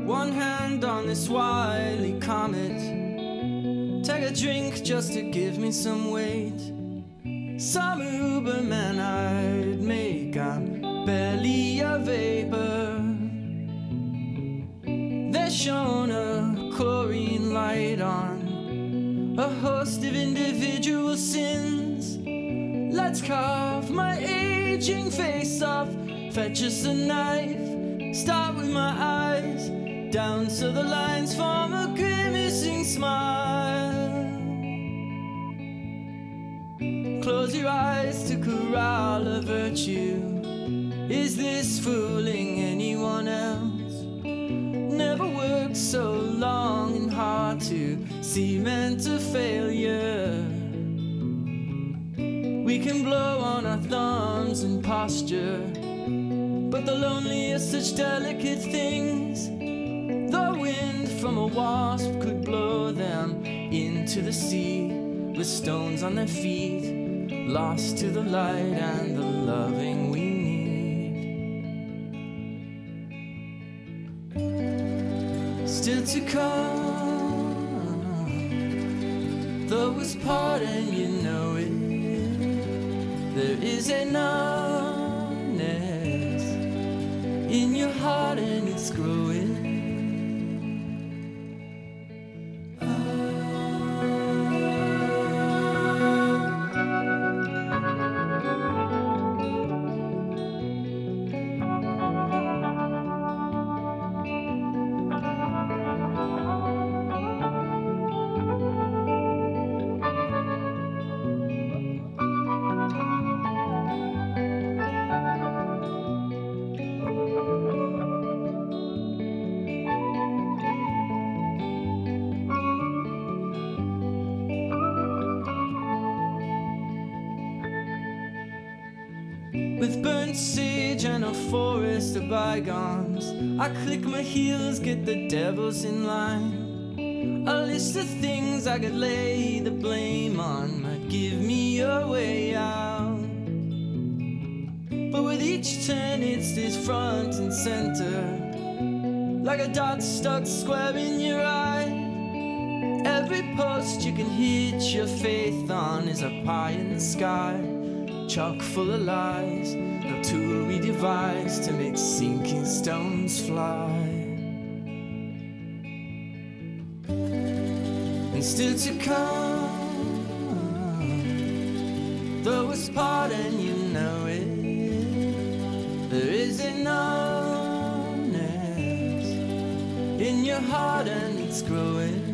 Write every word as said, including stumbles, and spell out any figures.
One hand on this wily comet. Take a drink just to give me some weight. Some Uberman I'd make, I'm barely a vapor. They shone a chlorine light on a host of individual sins. Let's carve my aging face off. Fetch us a knife. Start with my eyes, down so the lines form a grimacing smile. Close your eyes to corral a virtue. Is this fooling anyone else? Never worked so long and hard to cement a failure. We can blow on our thumbs and posture, but the lonely are such delicate things. The wind from a wasp could blow them into the sea with stones on their feet, lost to the light and the loving we need. Still to come, though it's part and you know it, there is a numbness in your heart and it's growing. With burnt sage and a forest of bygones, I click my heels, get the devils in line. A list of things I could lay the blame on might give me a way out. But with each turn it stays front and center, like a dot stuck square in your eye. Every post you can hitch your faith on is a pie in the sky, chock full of lies, no tool we devise to make sinking stones fly. And still to come, though it's part and you know it, there is a numbness in your heart and it's growing.